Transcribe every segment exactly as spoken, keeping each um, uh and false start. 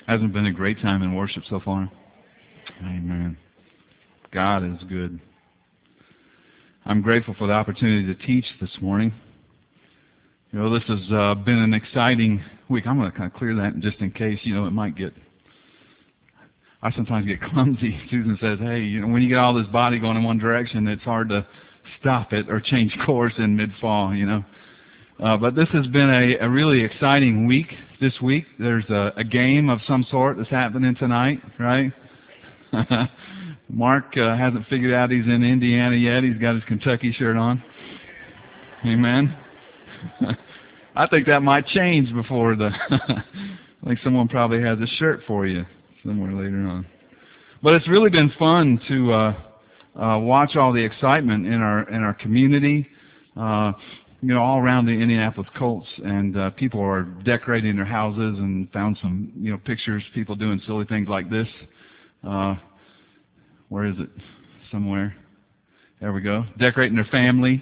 Hasn't been a great time in worship so far? Amen. God is good. I'm grateful for the opportunity to teach this morning. You know, this has uh, been an exciting week. I'm going to kind of clear that just in case, you know, it might get... I sometimes get clumsy. Susan says, hey, you know, when you get all this body going in one direction, it's hard to stop it or change course in mid-fall, you know. Uh, but this has been a, a really exciting week. This week, there's a, a game of some sort that's happening tonight, right? Mark uh, hasn't figured out he's in Indiana yet. He's got his Kentucky shirt on. Amen. I think that might change before the... I think someone probably has a shirt for you somewhere later on. But it's really been fun to uh, uh, watch all the excitement in our in our community. Uh, you know, all around the Indianapolis Colts, and uh, people are decorating their houses, and found some, you know, pictures, people doing silly things like this. Uh, where is it? Somewhere. There we go. Decorating their family.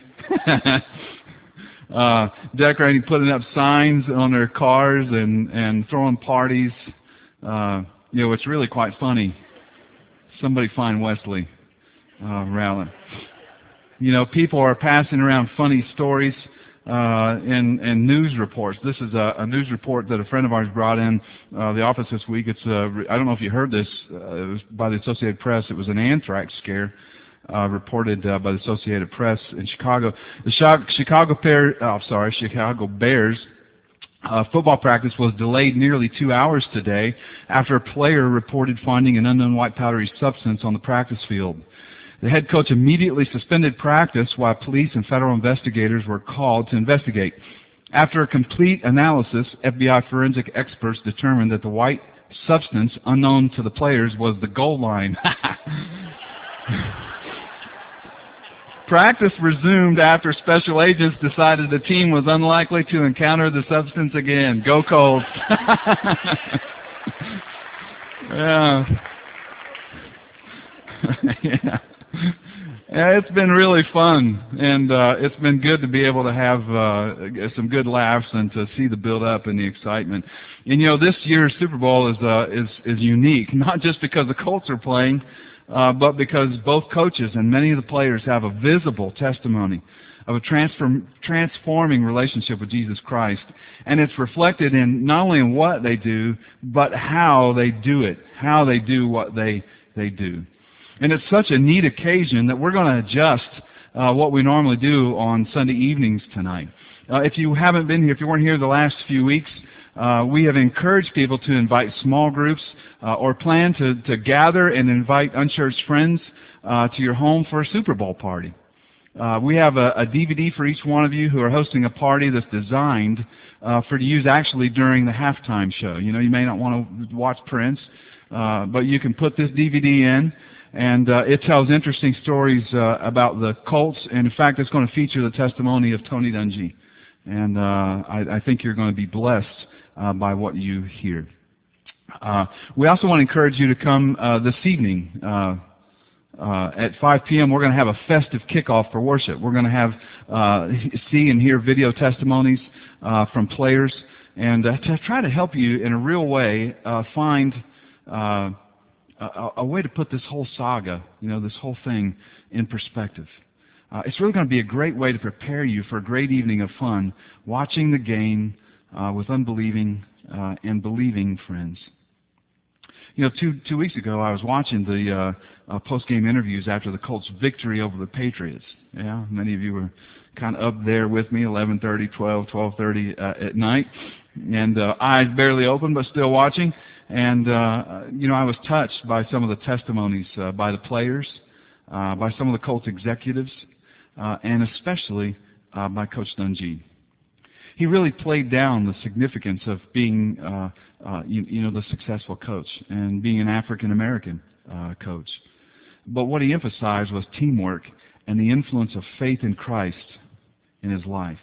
uh, decorating, putting up signs on their cars, and, and throwing parties. Uh, you know, it's really quite funny. Somebody find Wesley uh, Rowland. You know, people are passing around funny stories uh, and, and news reports. This is a, a news report that a friend of ours brought in uh, the office this week. It's uh, I don't know if you heard this. Uh, it was by the Associated Press. It was an anthrax scare uh, reported uh, by the Associated Press in Chicago. The Chicago Bears, oh, sorry, Chicago Bears uh, football practice was delayed nearly two hours today after a player reported finding an unknown white powdery substance on the practice field. The head coach immediately suspended practice while police and federal investigators were called to investigate. After a complete analysis, F B I forensic experts determined that the white substance, unknown to the players, was the goal line. Practice resumed after special agents decided the team was unlikely to encounter the substance again. Go Colts. yeah. yeah. Yeah, it's been really fun, and uh, it's been good to be able to have uh, some good laughs and to see the build-up and the excitement. And you know, this year's Super Bowl is uh, is is unique, not just because the Colts are playing, uh, but because both coaches and many of the players have a visible testimony of a transform, transforming relationship with Jesus Christ, and it's reflected in not only in what they do, but how they do it, how they do what they they do. And it's such a neat occasion that we're going to adjust uh, what we normally do on Sunday evenings tonight. Uh, if you haven't been here, if you weren't here the last few weeks, uh, we have encouraged people to invite small groups uh, or plan to, to gather and invite unchurched friends uh, to your home for a Super Bowl party. Uh, we have a, a D V D for each one of you who are hosting a party that's designed uh, for to use actually during the halftime show. You know, you may not want to watch Prince, uh, but you can put this D V D in. And uh, it tells interesting stories uh, about the Colts, and in fact, it's going to feature the testimony of Tony Dungy. And uh, I, I think you're going to be blessed uh, by what you hear. Uh, we also want to encourage you to come uh, this evening. Uh, uh, at five p.m., we're going to have a festive kickoff for worship. We're going to have uh, see and hear video testimonies uh, from players, and uh, to try to help you in a real way uh, find uh, A, a way to put this whole saga, you know, this whole thing in perspective. Uh, it's really going to be a great way to prepare you for a great evening of fun, watching the game uh, with unbelieving uh, and believing friends. You know, two two weeks ago, I was watching the uh, uh, post-game interviews after the Colts' victory over the Patriots. Yeah, many of you were kind of up there with me, eleven thirty, twelve, twelve thirty uh, at night, and uh, eyes barely open, but still watching. And, uh, you know, I was touched by some of the testimonies uh, by the players, uh, by some of the Colts executives, uh, and especially uh, by Coach Dungy. He really played down the significance of being, uh, uh, you, you know, the successful coach and being an African-American uh, coach. But what he emphasized was teamwork and the influence of faith in Christ in his life.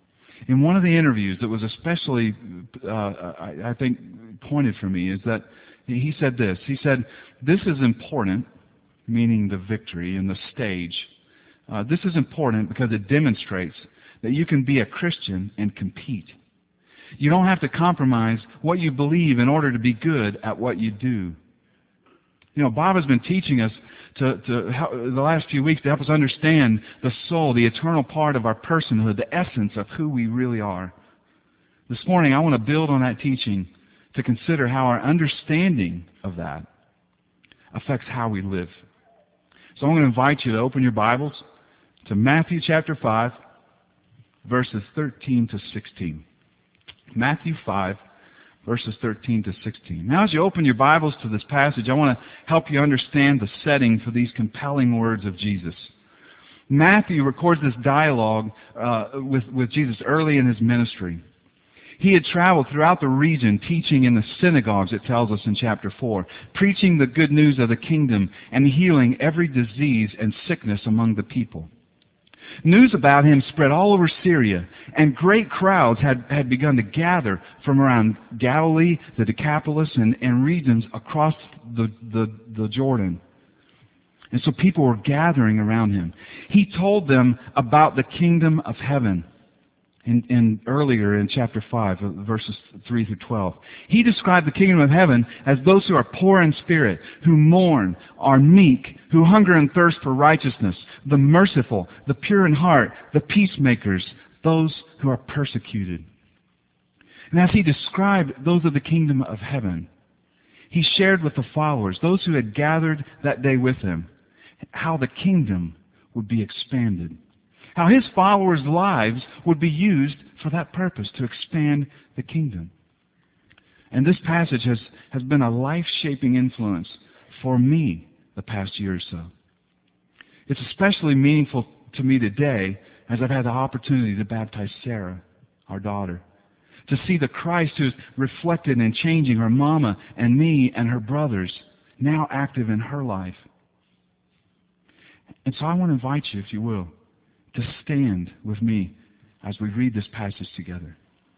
In one of the interviews that was especially, uh, I, I think, pointed for me is that he said this. He said, this is important, meaning the victory and the stage. Uh, this is important because it demonstrates that you can be a Christian and compete. You don't have to compromise what you believe in order to be good at what you do. You know, Bob has been teaching us to, to help, the last few weeks to help us understand the soul, the eternal part of our personhood, the essence of who we really are. This morning, I want to build on that teaching to consider how our understanding of that affects how we live. So I'm going to invite you to open your Bibles to Matthew chapter five, verses thirteen to sixteen. Matthew five, verses thirteen to sixteen. Now, as you open your Bibles to this passage, I want to help you understand the setting for these compelling words of Jesus. Matthew records this dialogue uh, with, with Jesus early in his ministry. He had traveled throughout the region, teaching in the synagogues, it tells us in chapter four, preaching the good news of the kingdom and healing every disease and sickness among the people. News about him spread all over Syria, and great crowds had, had begun to gather from around Galilee, the Decapolis, and, and regions across the, the, the Jordan. And so people were gathering around him. He told them about the kingdom of heaven. In, in earlier in chapter five, verses three through twelve. He described the kingdom of heaven as those who are poor in spirit, who mourn, are meek, who hunger and thirst for righteousness, the merciful, the pure in heart, the peacemakers, those who are persecuted. And as he described those of the kingdom of heaven, he shared with the followers, those who had gathered that day with him, how the kingdom would be expanded. How his followers' lives would be used for that purpose, to expand the kingdom. And this passage has, has been a life-shaping influence for me the past year or so. It's especially meaningful to me today as I've had the opportunity to baptize Sarah, our daughter, to see the Christ who's reflected and changing her mama and me and her brothers, now active in her life. And so I want to invite you, if you will, to stand with me as we read this passage together.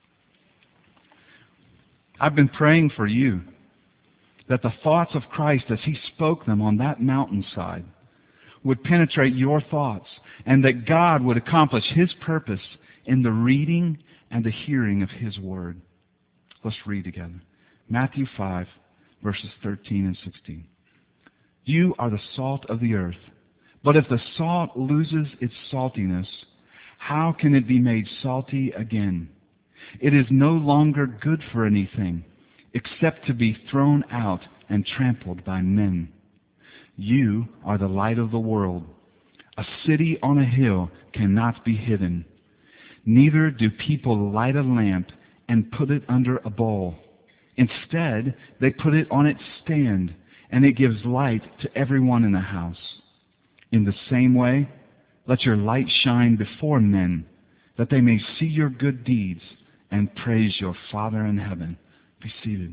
I've been praying for you that the thoughts of Christ as he spoke them on that mountainside would penetrate your thoughts, and that God would accomplish his purpose in the reading and the hearing of his word. Let's read together. Matthew five, verses thirteen and sixteen. You are the salt of the earth. But if the salt loses its saltiness, how can it be made salty again? It is no longer good for anything except to be thrown out and trampled by men. You are the light of the world. A city on a hill cannot be hidden. Neither do people light a lamp and put it under a bowl. Instead, they put it on its stand, and it gives light to everyone in the house. In the same way, let your light shine before men, that they may see your good deeds and praise your Father in heaven. Be seated.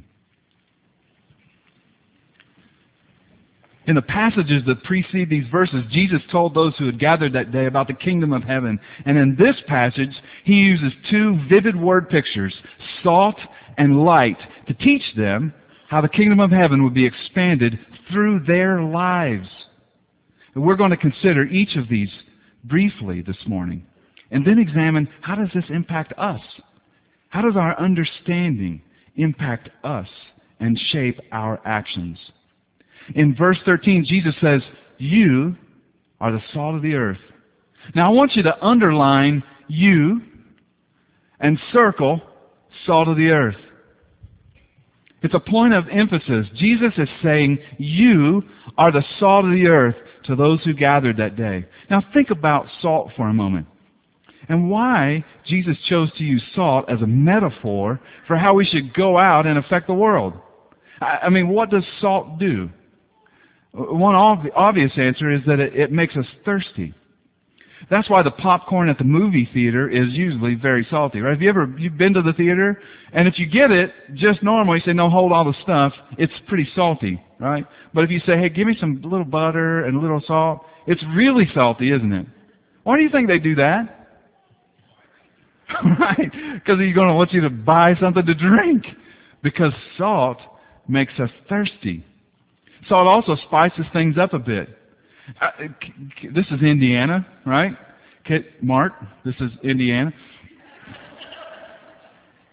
In the passages that precede these verses, Jesus told those who had gathered that day about the kingdom of heaven. And in this passage, he uses two vivid word pictures, salt and light, to teach them how the kingdom of heaven would be expanded through their lives. We're going to consider each of these briefly this morning, and then examine, how does this impact us? How does our understanding impact us and shape our actions? In verse thirteen, Jesus says, you are the salt of the earth. Now I want you to underline you and circle salt of the earth. It's a point of emphasis. Jesus is saying, you are the salt of the earth to those who gathered that day. Now think about salt for a moment, and why Jesus chose to use salt as a metaphor for how we should go out and affect the world. I mean, what does salt do? One obvious answer is that it, it makes us thirsty. That's why the popcorn at the movie theater is usually very salty, right? Have you ever you've been to the theater, and if you get it just normal, you say, no, hold all the stuff, it's pretty salty, right? But if you say, hey, give me some little butter and a little salt, it's really salty, isn't it? Why do you think they do that? Right? Because he's going to want you to buy something to drink. Because salt makes us thirsty. Salt also spices things up a bit. Uh, this is Indiana, right? Okay, Mark, this is Indiana.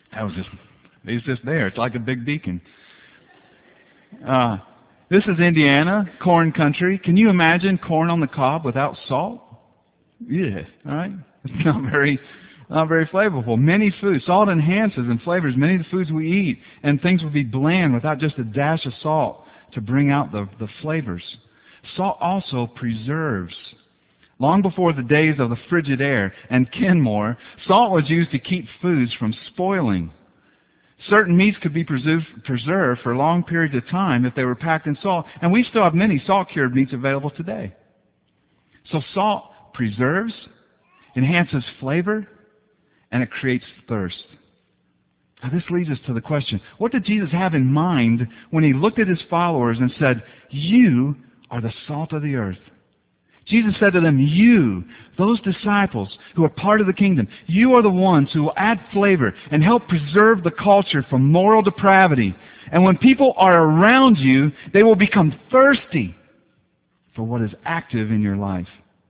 That was just, he's just there. It's like a big beacon. Uh, this is Indiana, corn country. Can you imagine corn on the cob without salt? Yeah, all right. It's not very, not very flavorful. Many foods, salt enhances and flavors many of the foods we eat, and things would be bland without just a dash of salt to bring out the, the flavors. Salt also preserves. Long before the days of the Frigidaire and Kenmore, salt was used to keep foods from spoiling. Certain meats could be preserved, preserved for long periods of time if they were packed in salt, and we still have many salt-cured meats available today. So salt preserves, enhances flavor, and it creates thirst. Now this leads us to the question, what did Jesus have in mind when he looked at his followers and said, "You are the salt of the earth"? Jesus said to them, you, those disciples who are part of the kingdom, you are the ones who will add flavor and help preserve the culture from moral depravity. And when people are around you, they will become thirsty for what is active in your life.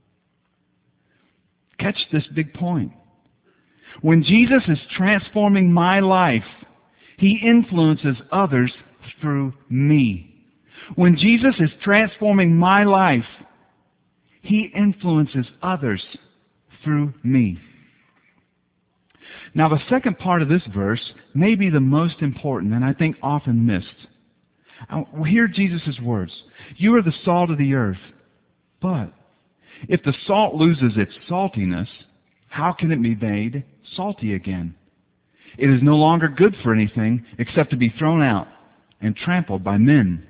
Catch this big point. When Jesus is transforming my life, he influences others through me. When Jesus is transforming my life, he influences others through me. Now, the second part of this verse may be the most important and I think often missed. Hear Jesus' words. You are the salt of the earth. But if the salt loses its saltiness, how can it be made salty again? It is no longer good for anything except to be thrown out and trampled by men.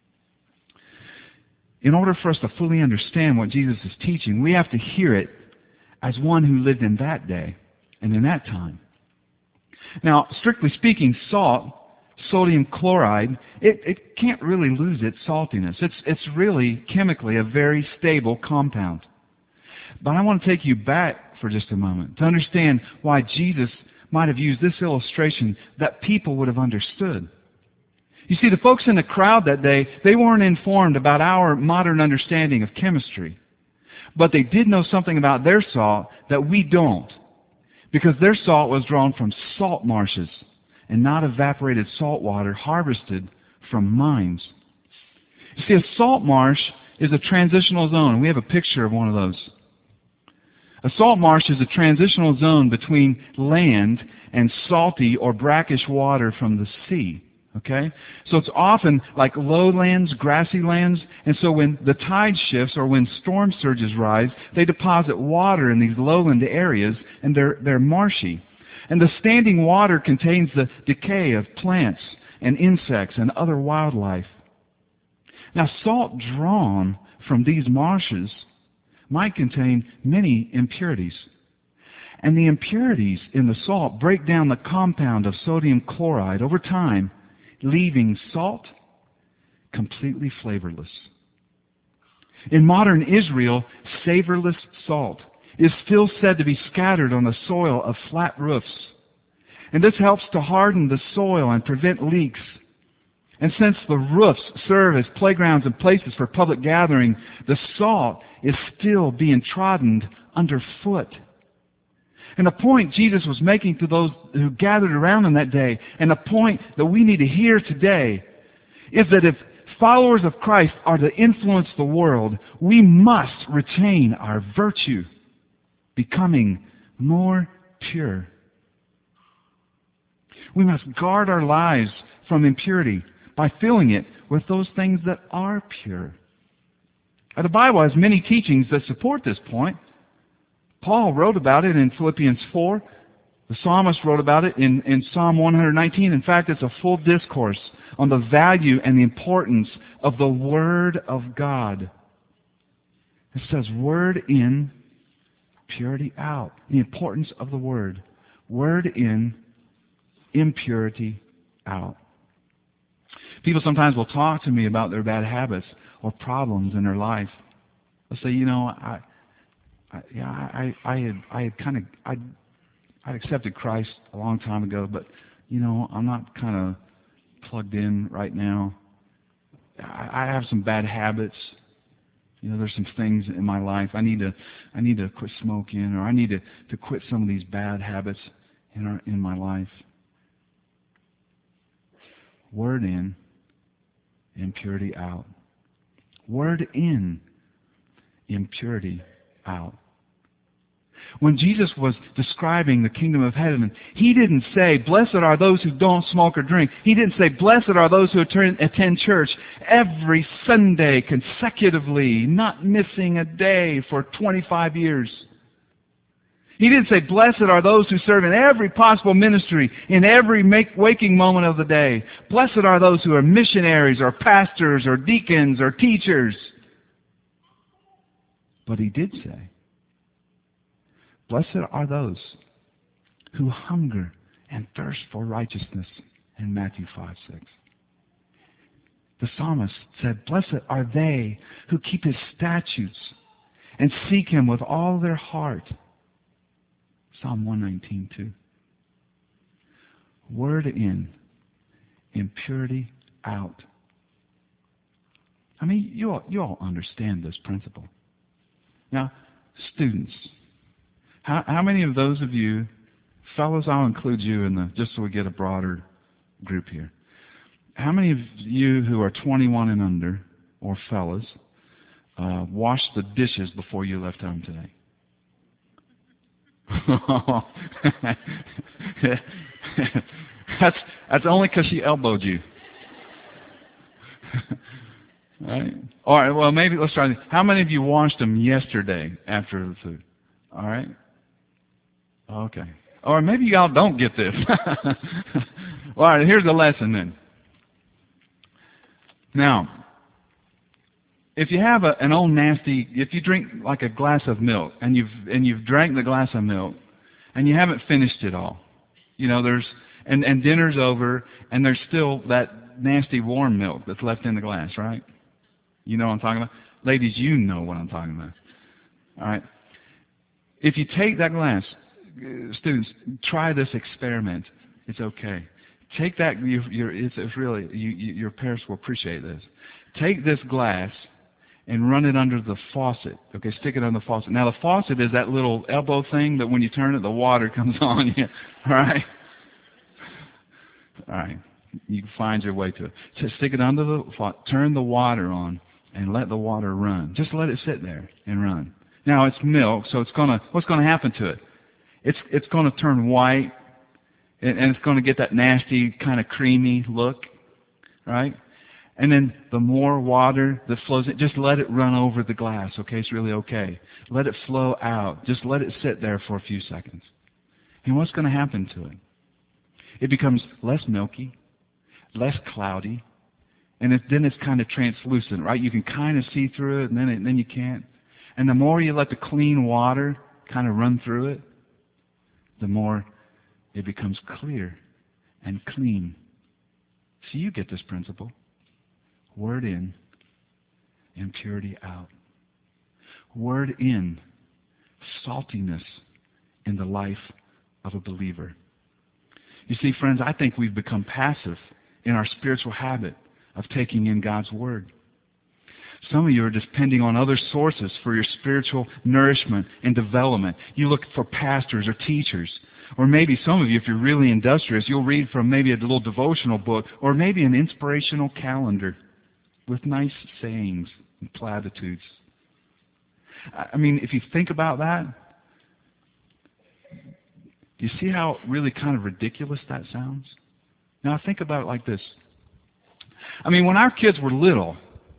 In order for us to fully understand what Jesus is teaching, we have to hear it as one who lived in that day and in that time. Now, strictly speaking, salt, sodium chloride, it, it can't really lose its saltiness. It's, it's really chemically a very stable compound. But I want to take you back for just a moment to understand why Jesus might have used this illustration that people would have understood. You see, the folks in the crowd that day, they weren't informed about our modern understanding of chemistry. But they did know something about their salt that we don't, because their salt was drawn from salt marshes and not evaporated salt water harvested from mines. You see, a salt marsh is a transitional zone. We have a picture of one of those. A salt marsh is a transitional zone between land and salty or brackish water from the sea. Okay? So it's often like lowlands, grassy lands, and so when the tide shifts or when storm surges rise, they deposit water in these lowland areas, and they're, they're marshy. And the standing water contains the decay of plants and insects and other wildlife. Now, salt drawn from these marshes might contain many impurities. And the impurities in the salt break down the compound of sodium chloride over time, leaving salt completely flavorless. In modern Israel, savorless salt is still said to be scattered on the soil of flat roofs. And this helps to harden the soil and prevent leaks. And since the roofs serve as playgrounds and places for public gathering, the salt is still being trodden underfoot. And the point Jesus was making to those who gathered around him that day, and the point that we need to hear today, is that if followers of Christ are to influence the world, we must retain our virtue, becoming more pure. We must guard our lives from impurity by filling it with those things that are pure. Now, the Bible has many teachings that support this point. Paul wrote about it in Philippians four. The psalmist wrote about it in, in Psalm one nineteen. In fact, it's a full discourse on the value and the importance of the Word of God. It says, Word in, purity out. The importance of the Word. Word in, impurity out. People sometimes will talk to me about their bad habits or problems in their life. They'll say, you know, I... I, yeah, I, I had, I had kind of, I, I accepted Christ a long time ago, but you know, I'm not kind of plugged in right now. I, I have some bad habits. You know, there's some things in my life I need to, I need to quit smoking, or I need to, to quit some of these bad habits in our, in my life. Word in, impurity out. Word in, impurity out. When Jesus was describing the kingdom of heaven, He didn't say, blessed are those who don't smoke or drink. He didn't say, blessed are those who attend church every Sunday consecutively, not missing a day for twenty-five years. He didn't say, blessed are those who serve in every possible ministry, in every make, waking moment of the day. Blessed are those who are missionaries or pastors or deacons or teachers. But He did say, blessed are those who hunger and thirst for righteousness in Matthew five six. The psalmist said, blessed are they who keep His statutes and seek Him with all their heart. Psalm one nineteen two. Word in, impurity out. I mean, you all, you all understand this principle. Now, students, how, how many of those of you, fellows, I'll include you in the, just so we get a broader group here. How many of you who are twenty-one and under, or fellas, uh, washed the dishes before you left home today? that's that's only because she elbowed you. Right? All right. Well, maybe let's try this. How many of you washed them yesterday after the food? All right. Okay. Or maybe y'all don't get this. All right. Here's the lesson then. Now, if you have a, an old nasty, if you drink like a glass of milk and you've and you've drank the glass of milk and you haven't finished it all, you know, there's and, and dinner's over and there's still that nasty warm milk that's left in the glass, right? You know what I'm talking about? Ladies, you know what I'm talking about. All right. If you take that glass, students, try this experiment. It's okay. Take that. You, you're, it's, it's really you, you, your parents will appreciate this. Take this glass and run it under the faucet. Okay, stick it on the faucet. Now the faucet is that little elbow thing that when you turn it, the water comes on you. All right. All right. You can find your way to it. So stick it under the faucet. Turn the water on and let the water run. Just let it sit there and run. Now it's milk, so it's gonna. What's going to happen to it? It's it's going to turn white, and, and it's going to get that nasty kind of creamy look, right? And then the more water that flows in, just let it run over the glass, okay? It's really okay. Let it flow out. Just let it sit there for a few seconds. And what's going to happen to it? It becomes less milky, less cloudy, and it, then it's kind of translucent, right? You can kind of see through it, and then, it, and then you can't. And the more you let the clean water kind of run through it, the more it becomes clear and clean. So you get this principle. Word in, impurity out. Word in, saltiness in the life of a believer. You see, friends, I think we've become passive in our spiritual habit of taking in God's Word. Some of you are depending on other sources for your spiritual nourishment and development. You look for pastors or teachers. Or maybe some of you, if you're really industrious, you'll read from maybe a little devotional book or maybe an inspirational calendar with nice sayings and platitudes. I mean, if you think about that, do you see how really kind of ridiculous that sounds? Now think about it like this. I mean, when our kids were little,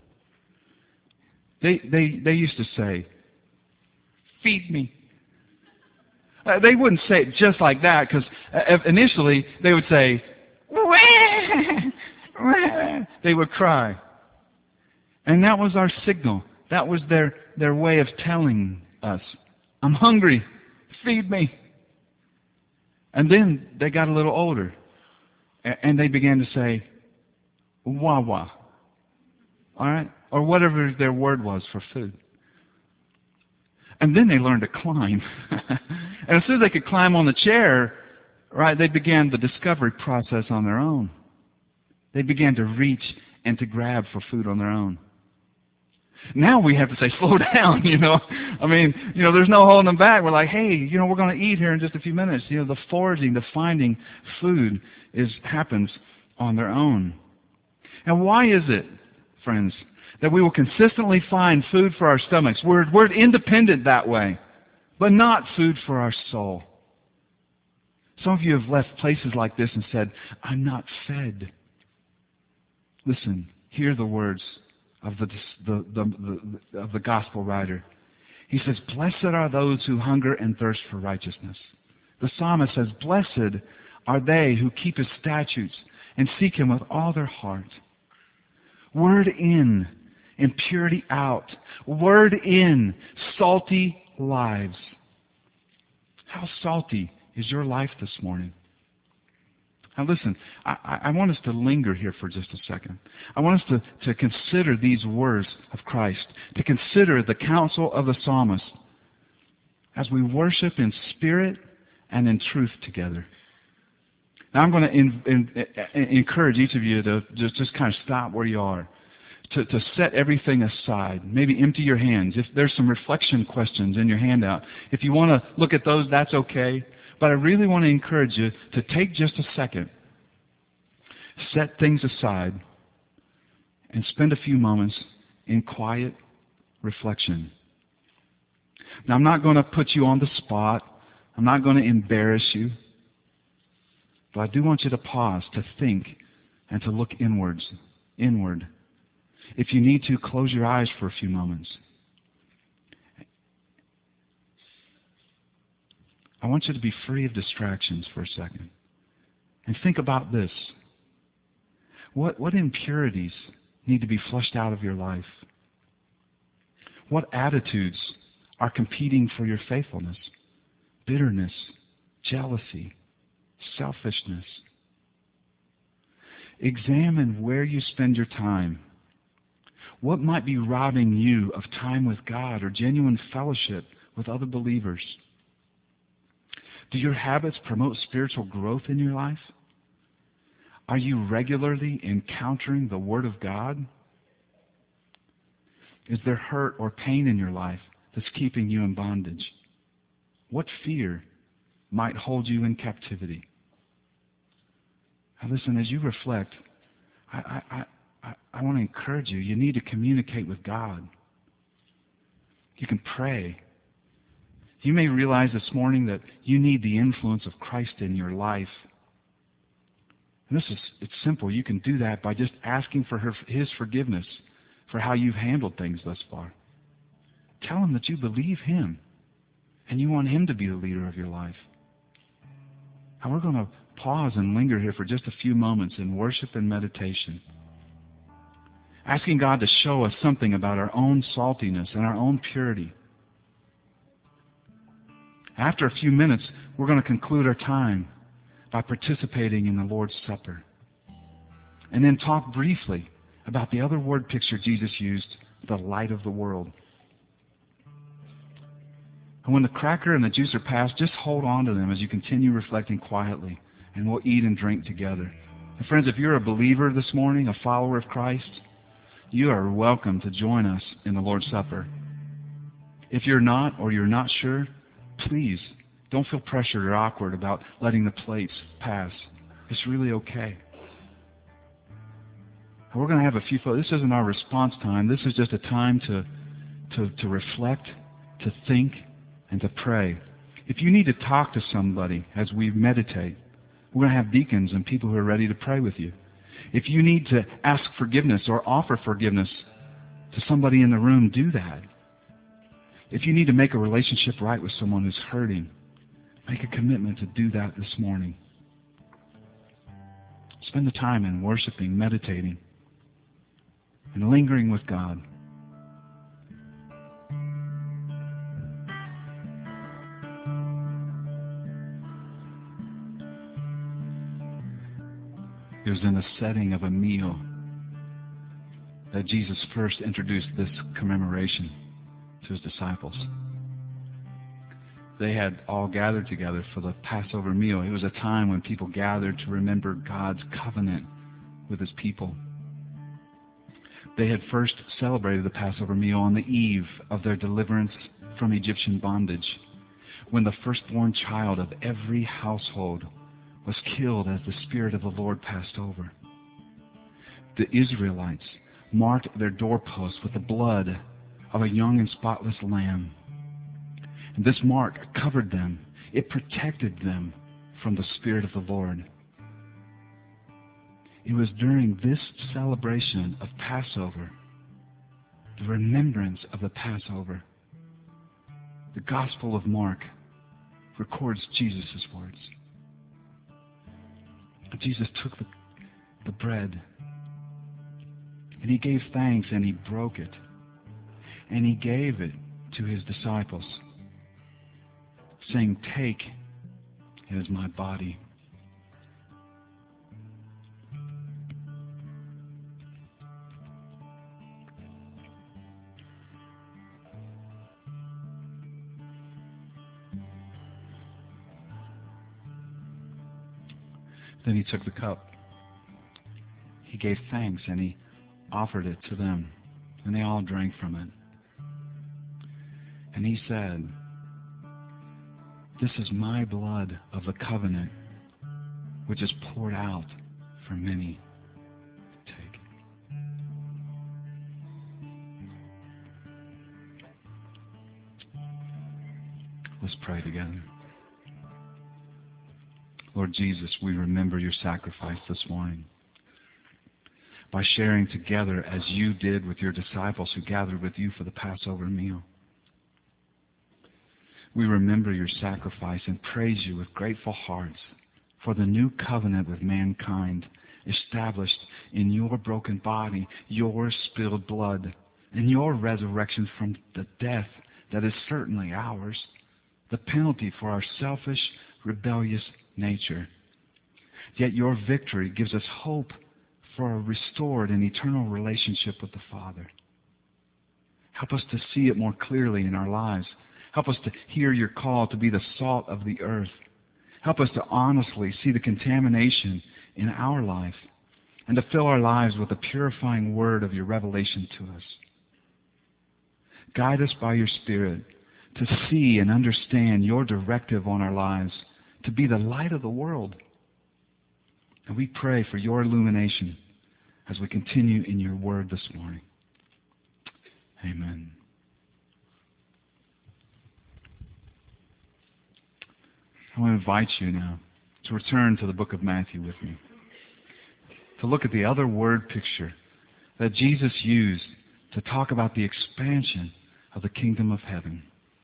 they they they used to say, "Feed me." Uh, they wouldn't say it just like that, because uh, initially they would say, "Wah, wah." They would cry. And that was our signal. That was their, their way of telling us, "I'm hungry, feed me." And then they got a little older, and they began to say, "Wah wah," all right, or whatever their word was for food. And then they learned to climb. And as soon as they could climb on the chair, right, they began the discovery process on their own. They began to reach and to grab for food on their own. Now we have to say, slow down, you know. I mean, you know, there's no holding them back. We're like, hey, you know, we're going to eat here in just a few minutes. You know, the foraging, the finding food is happens on their own. And why is it, friends, that we will consistently find food for our stomachs? We're, we're independent that way, but not food for our soul. Some of you have left places like this and said, I'm not fed. Listen, hear the words of the, the, the, the, of the gospel writer. He says, blessed are those who hunger and thirst for righteousness. The psalmist says, blessed are they who keep his statutes and seek him with all their heart. Word in, impurity out. Word in, salty lives. How salty is your life this morning? Now listen, I, I want us to linger here for just a second. I want us to, to consider these words of Christ, to consider the counsel of the psalmist as we worship in spirit and in truth together. Now I'm going to in, in, encourage each of you to just, just kind of stop where you are, to, to set everything aside, maybe empty your hands. If there's some reflection questions in your handout, if you want to look at those, that's okay. But I really want to encourage you to take just a second, set things aside, and spend a few moments in quiet reflection. Now, I'm not going to put you on the spot. I'm not going to embarrass you. But I do want you to pause, to think, and to look inwards, inward. If you need to, close your eyes for a few moments. I want you to be free of distractions for a second. And think about this. What, what impurities need to be flushed out of your life? What attitudes are competing for your faithfulness? Bitterness, jealousy, selfishness. Examine where you spend your time. What might be robbing you of time with God or genuine fellowship with other believers? Do your habits promote spiritual growth in your life? Are you regularly encountering the Word of God? Is there hurt or pain in your life that's keeping you in bondage? What fear might hold you in captivity? Now listen, as you reflect, I, I, I, I want to encourage you. You need to communicate with God. You can pray. You may realize this morning that you need the influence of Christ in your life. And this is, it's simple. You can do that by just asking for her, His forgiveness for how you've handled things thus far. Tell Him that you believe Him and you want Him to be the leader of your life. Now we're going to pause and linger here for just a few moments in worship and meditation. Asking God to show us something about our own saltiness and our own purity. After a few minutes, we're going to conclude our time by participating in the Lord's Supper. And then talk briefly about the other word picture Jesus used, the light of the world. And when the cracker and the juice are passed, just hold on to them as you continue reflecting quietly, and we'll eat and drink together. And friends, if you're a believer this morning, a follower of Christ, you are welcome to join us in the Lord's Supper. If you're not, or you're not sure, please don't feel pressured or awkward about letting the plates pass. It's really okay. And we're going to have a few photos. This isn't our response time. This is just a time to, to, to reflect, to think, and to pray. If you need to talk to somebody as we meditate, we're going to have deacons and people who are ready to pray with you. If you need to ask forgiveness or offer forgiveness to somebody in the room, do that. If you need to make a relationship right with someone who's hurting, make a commitment to do that this morning. Spend the time in worshiping, meditating, and lingering with God. It was in the setting of a meal that Jesus first introduced this commemoration to His disciples. They had all gathered together for the Passover meal. It was a time when people gathered to remember God's covenant with His people. They had first celebrated the Passover meal on the eve of their deliverance from Egyptian bondage, when the firstborn child of every household was killed as the Spirit of the Lord passed over. the Israelites marked their doorposts with the blood of a young and spotless lamb. And this mark covered them. It protected them from the Spirit of the Lord. It was during this celebration of Passover, the remembrance of the Passover, the Gospel of Mark records Jesus' words. Jesus took the, the bread, and he gave thanks, and he broke it, and he gave it to his disciples, saying, "Take, it is my body." Then he took the cup. He gave thanks, and he offered it to them, and they all drank from it. And he said, "This is my blood of the covenant, which is poured out for many. Take." Let's pray together. Lord Jesus, we remember your sacrifice this morning by sharing together as you did with your disciples who gathered with you for the Passover meal. We remember your sacrifice and praise you with grateful hearts for the new covenant with mankind established in your broken body, your spilled blood, and your resurrection from the death that is certainly ours, the penalty for our selfish, rebellious nature. Yet your victory gives us hope for a restored and eternal relationship with the Father. Help us to see it more clearly in our lives. Help us to hear your call to be the salt of the earth. Help us to honestly see the contamination in our life and to fill our lives with the purifying word of your revelation to us. Guide us by your Spirit to see and understand your directive on our lives, to be the light of the world. And we pray for your illumination as we continue in your word this morning. Amen. I want to invite you now to return to the book of Matthew with me, to look at the other word picture that Jesus used to talk about the expansion of the kingdom of heaven.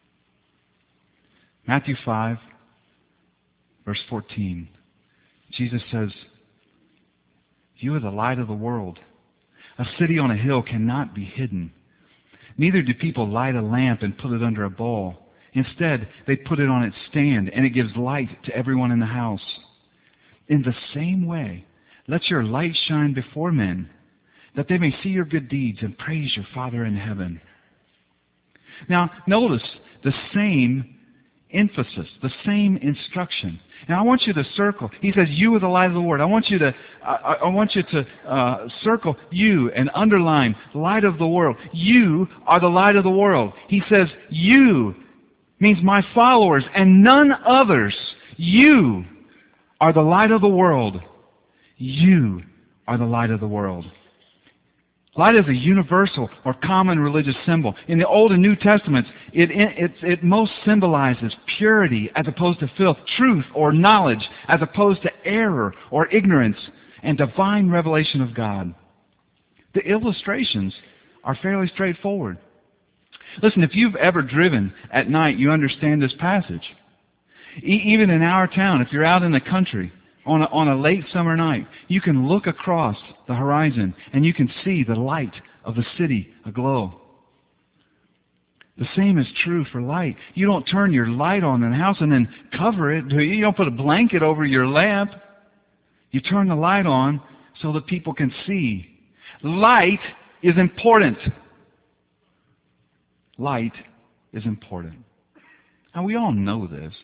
Matthew five, verse fourteen, Jesus says, "You are the light of the world. A city on a hill cannot be hidden. Neither do people light a lamp and put it under a bowl. Instead, they put it on its stand, and it gives light to everyone in the house. In the same way, let your light shine before men, that they may see your good deeds and praise your Father in heaven." Now, notice the same emphasis, the same instruction. And I want you to circle. He says, "You are the light of the world." I want you to, I, I want you to uh, circle you and underline light of the world. You are the light of the world. He says, "You" means my followers and none others. You are the light of the world. You are the light of the world. Light is a universal or common religious symbol. In the Old and New Testaments, it, it, it most symbolizes purity as opposed to filth, truth or knowledge as opposed to error or ignorance, and divine revelation of God. The illustrations are fairly straightforward. Listen, if you've ever driven at night, you understand this passage. E- even in our town, if you're out in the country, On a, on a late summer night, you can look across the horizon and you can see the light of the city aglow. The same is true for light. You don't turn your light on in the house and then cover it. You don't put a blanket over your lamp. You turn the light on so that people can see. Light is important. Light is important. Now, we all know this.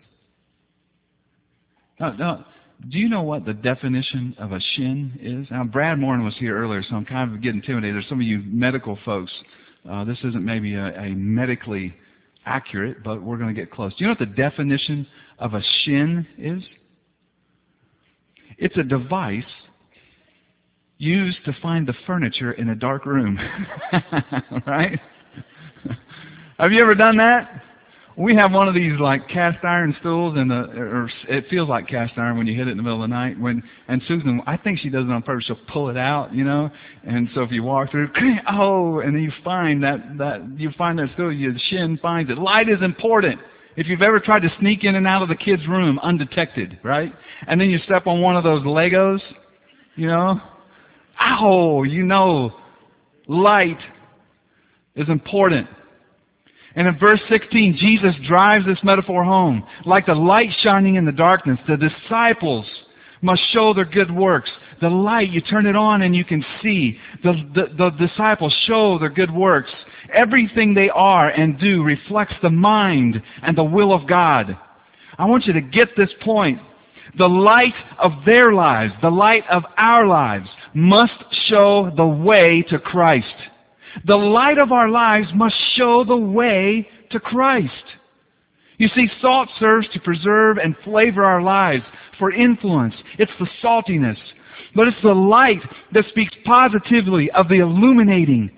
Now, now, do you know what the definition of a shin is? Now, Brad Morin was here earlier, so I'm kind of getting intimidated. There's some of you medical folks. Uh, this isn't maybe a, a medically accurate, but we're going to get close. Do you know what the definition of a shin is? It's a device used to find the furniture in a dark room. Right? Have you ever done that? We have one of these like cast iron stools, and or it feels like cast iron when you hit it in the middle of the night. When and Susan, I think she does it on purpose. She'll pull it out, you know. And so if you walk through, oh, and then you find that that you find that stool, your shin finds it. Light is important. If you've ever tried to sneak in and out of the kid's room undetected, right? And then you step on one of those Legos, you know. Ow, you know, light is important. And in verse sixteen, Jesus drives this metaphor home. Like the light shining in the darkness, the disciples must show their good works. The light, you turn it on and you can see. The, the, the disciples show their good works. Everything they are and do reflects the mind and the will of God. I want you to get this point. The light of their lives, the light of our lives, must show the way to Christ. The light of our lives must show the way to Christ. You see, salt serves to preserve and flavor our lives for influence. It's the saltiness. But it's the light that speaks positively of the illuminating,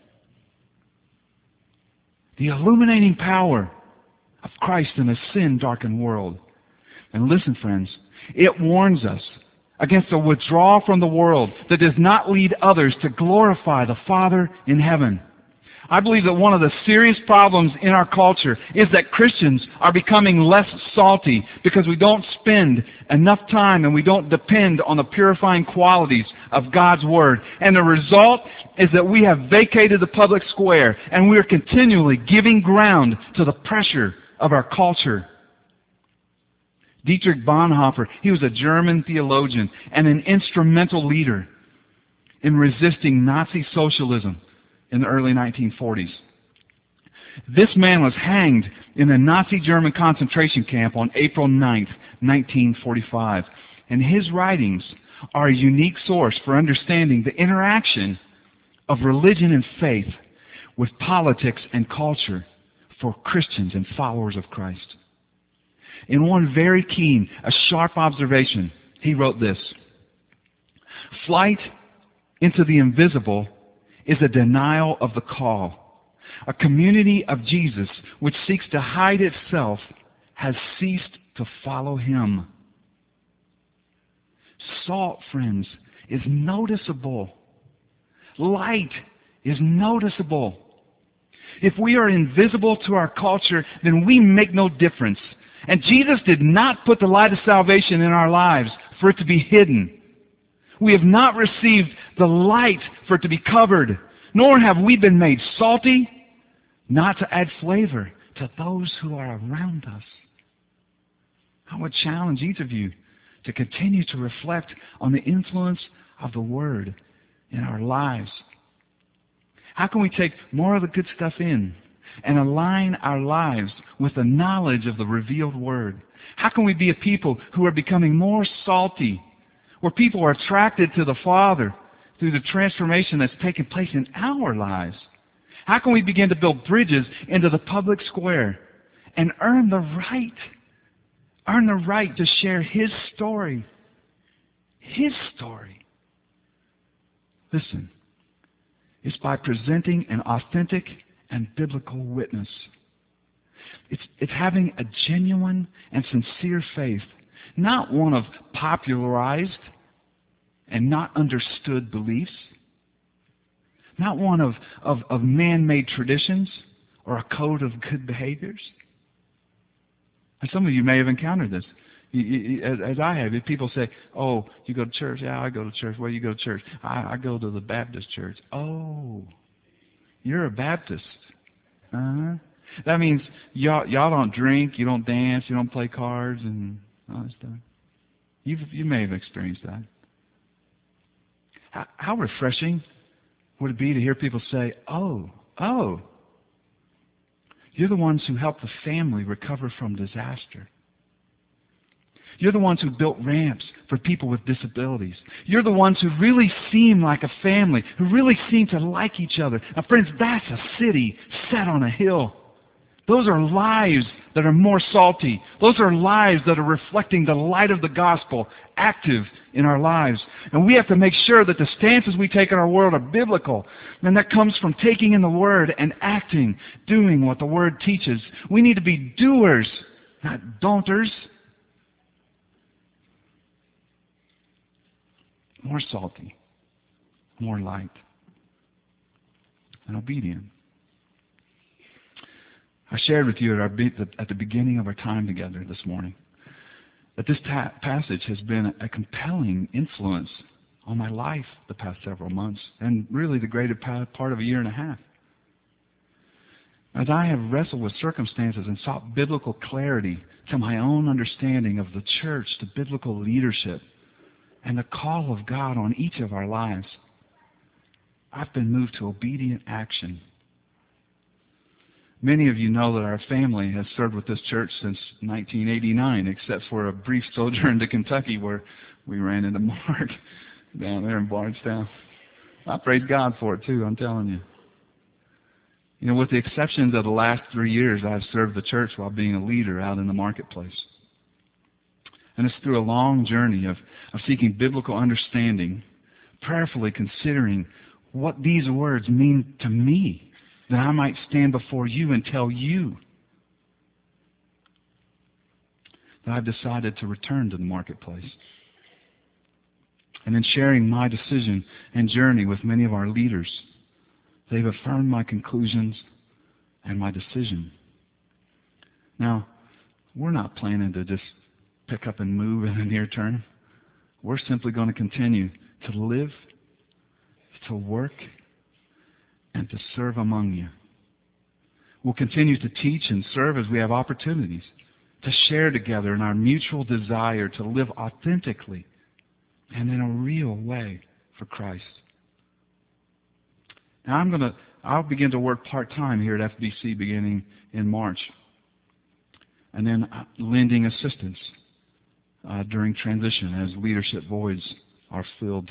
the illuminating power of Christ in a sin-darkened world. And listen, friends, it warns us against a withdrawal from the world that does not lead others to glorify the Father in heaven. I believe that one of the serious problems in our culture is that Christians are becoming less salty because we don't spend enough time and we don't depend on the purifying qualities of God's Word. And the result is that we have vacated the public square and we are continually giving ground to the pressure of our culture. Dietrich Bonhoeffer, he was a German theologian and an instrumental leader in resisting Nazi socialism in the early nineteen forties. This man was hanged in a Nazi German concentration camp on April ninth, nineteen forty-five. And his writings are a unique source for understanding the interaction of religion and faith with politics and culture for Christians and followers of Christ. In one very keen, a sharp observation, he wrote this: flight into the invisible is a denial of the call. A community of Jesus which seeks to hide itself has ceased to follow Him. Salt, friends, is noticeable. Light is noticeable. If we are invisible to our culture, then we make no difference. And Jesus did not put the light of salvation in our lives for it to be hidden. We have not received the light for it to be covered, nor have we been made salty, not to add flavor to those who are around us. I would challenge each of you to continue to reflect on the influence of the Word in our lives. How can we take more of the good stuff in and align our lives with the knowledge of the revealed Word? How can we be a people who are becoming more salty, where people are attracted to the Father through the transformation that's taking place in our lives? How can we begin to build bridges into the public square and earn the right, earn the right to share His story? His story. Listen, it's by presenting an authentic and biblical witness. It's, it's having a genuine and sincere faith, not one of popularized and not understood beliefs, not one of, of, of man-made traditions or a code of good behaviors. And some of you may have encountered this. You, you, as, as I have, if people say, oh, you go to church? Yeah, I go to church. Where do you go to church? I, I go to the Baptist church. Oh, you're a Baptist. Uh-huh. That means y'all, y'all don't drink, you don't dance, you don't play cards and all that stuff. You've, you may have experienced that. How, how refreshing would it be to hear people say, oh, oh, you're the ones who helped the family recover from disaster. You're the ones who built ramps for people with disabilities. You're the ones who really seem like a family, who really seem to like each other. Now, friends, that's a city set on a hill. Those are lives that are more salty. Those are lives that are reflecting the light of the gospel active in our lives. And we have to make sure that the stances we take in our world are biblical. And that comes from taking in the Word and acting, doing what the Word teaches. We need to be doers, not don'ters. More salty, more light, and obedient. I shared with you at, our, at the beginning of our time together this morning that this ta- passage has been a compelling influence on my life the past several months, and really the greater part of a year and a half. As I have wrestled with circumstances and sought biblical clarity to my own understanding of the church, to biblical leadership, and the call of God on each of our lives, I've been moved to obedient action. Many of you know that our family has served with this church since nineteen eighty-nine, except for a brief sojourn to Kentucky where we ran into Mark down there in Bardstown. I praise God for it too, I'm telling you. You know, with the exceptions of the last three years, I've served the church while being a leader out in the marketplace. And it's through a long journey of, of seeking biblical understanding, prayerfully considering what these words mean to me, that I might stand before you and tell you that I've decided to return to the marketplace. And in sharing my decision and journey with many of our leaders, they've affirmed my conclusions and my decision. Now, we're not planning to just pick up and move in the near term. We're simply going to continue to live, to work, and to serve among you. We'll continue to teach and serve as we have opportunities, to share together in our mutual desire to live authentically and in a real way for Christ. Now I'm going to, I'll begin to work part-time here at F B C beginning in March, and then lending assistance uh, during transition as leadership voids are filled.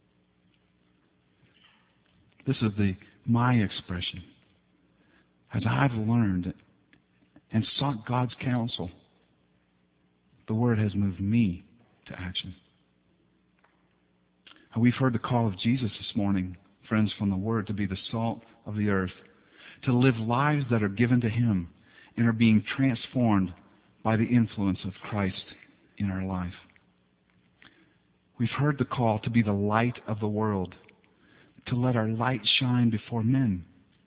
This is the my expression. As I've learned and sought God's counsel, the Word has moved me to action. And we've heard the call of Jesus this morning, friends, from the Word, to be the salt of the earth, to live lives that are given to Him and are being transformed by the influence of Christ in our life. We've heard the call to be the light of the world, to let our light shine before men,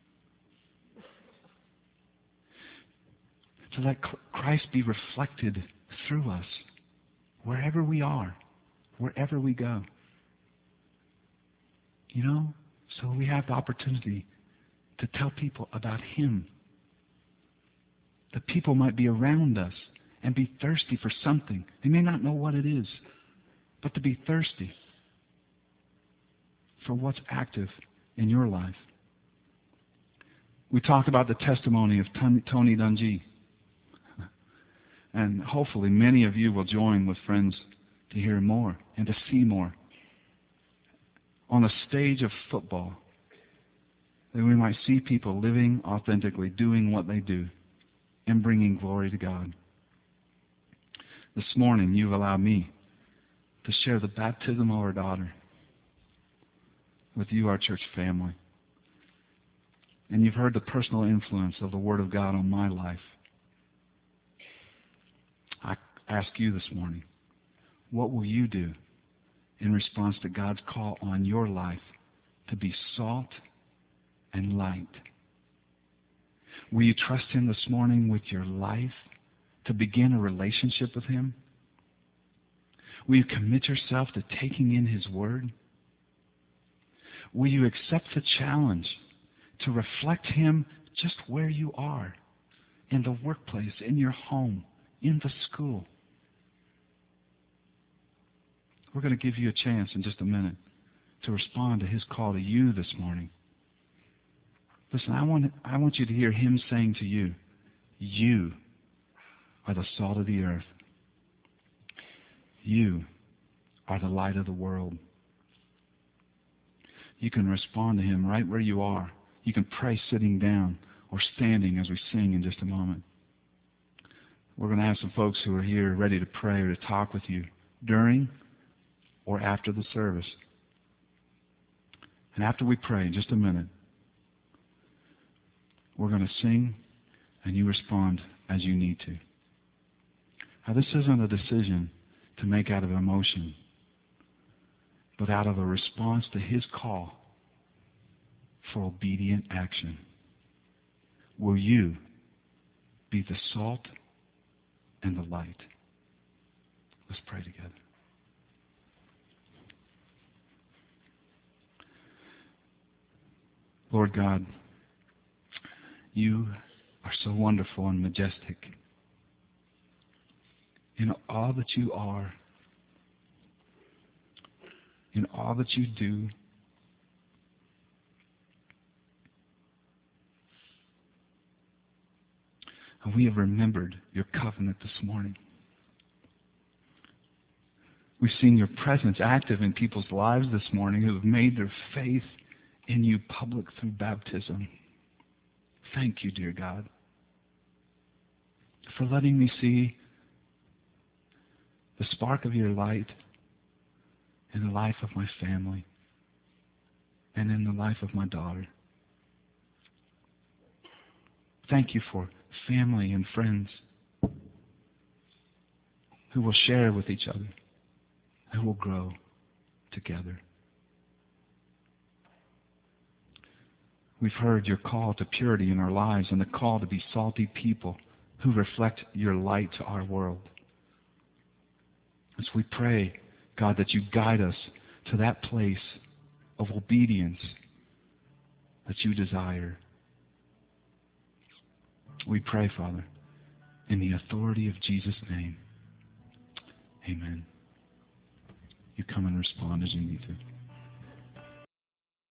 to let Christ be reflected through us wherever we are, wherever we go. You know, so we have the opportunity to tell people about Him. That people might be around us and be thirsty for something. They may not know what it is, but to be thirsty for what's active in your life. We talked about the testimony of Tony Dungy. And hopefully many of you will join with friends to hear more and to see more. On the stage of football, that we might see people living authentically, doing what they do, and bringing glory to God. This morning, you've allowed me to share the baptism of our daughter with you, our church family. And you've heard the personal influence of the Word of God on my life. I ask you this morning, what will you do in response to God's call on your life to be salt and light? Will you trust Him this morning with your life to begin a relationship with Him? Will you commit yourself to taking in His Word? Will you accept the challenge to reflect Him just where you are, in the workplace, in your home, in the school? We're going to give you a chance in just a minute to respond to His call to you this morning. Listen, I want, I want you to hear Him saying to you, you are the salt of the earth. You are the light of the world. You can respond to Him right where you are. You can pray sitting down, or standing as we sing in just a moment. We're going to have some folks who are here ready to pray or to talk with you during or after the service. And after we pray, in just a minute, we're going to sing and you respond as you need to. Now, this isn't a decision to make out of emotion, but out of a response to His call for obedient action. Will you be the salt and the light? Let's pray together. Lord God, you are so wonderful and majestic in all that you are, in all that you do. And we have remembered your covenant this morning. We've seen your presence active in people's lives this morning who have made their faith in you public through baptism. Thank you, dear God, for letting me see the spark of your light in the life of my family and in the life of my daughter. Thank you for family and friends who will share with each other, who will grow together. We've heard your call to purity in our lives and the call to be salty people who reflect your light to our world. As we pray, God, that you guide us to that place of obedience that you desire. We pray, Father, in the authority of Jesus' name. Amen. You come and respond as you need to.